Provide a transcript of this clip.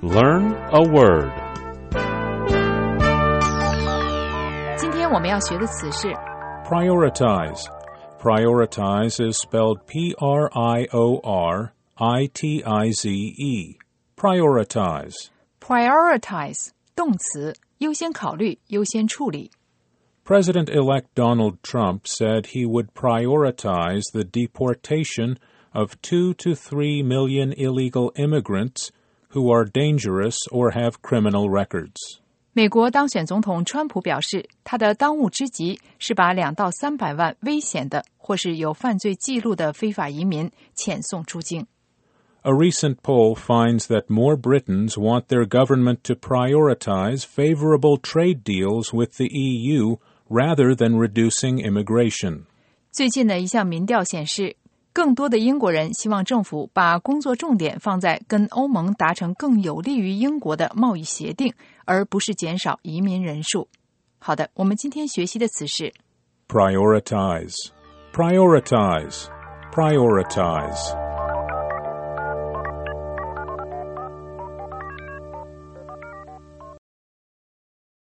Learn a word. 今天我们要学的词是 Prioritize. Prioritize is spelled P-R-I-O-R-I-T-I-Z-E. Prioritize. prioritize 动词，优先考虑，优先处理。 President-elect Donald Trump said he would prioritize the deportation of 2 to 3 million illegal immigrants who are dangerous or have criminal records. 美国当选总统川普表示，他的当务之急是把2到300万危险的或是有犯罪记录的非法移民遣送出境。 A recent poll finds that more Britons want their government to prioritize favorable trade deals with the EU rather than reducing immigration. 最近的一项民调显示，更多的英国人希望政府把工作重点放在跟欧盟达成更有利于英国的贸易协定，而不是减少移民人数。好的，我们今天学习的词是 Prioritize. Prioritize. Prioritize.